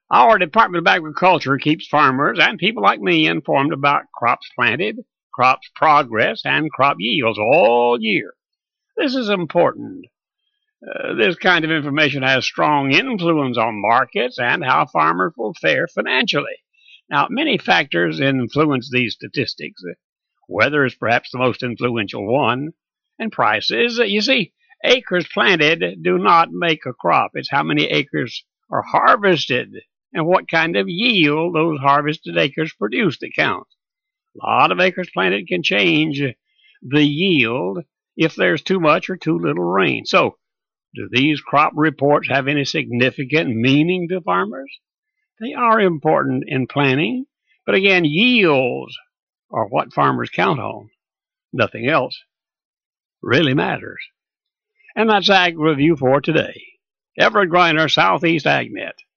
Our Department of Agriculture keeps farmers and people like me informed about crops planted, crops progress, and crop yields all year. This is important. This kind of information has strong influence on markets and how farmers will fare financially. Now, many factors influence these statistics. Weather is perhaps the most influential one, and prices. You see, acres planted do not make a crop. It's how many acres are harvested and what kind of yield those harvested acres produce that counts. A lot of acres planted can change the yield if there's too much or too little rain. So, do these crop reports have any significant meaning to farmers? They are important in planning, but again, yields are what farmers count on. Nothing else really matters. And that's Ag Review for today. Everett Griner, Southeast AgNet.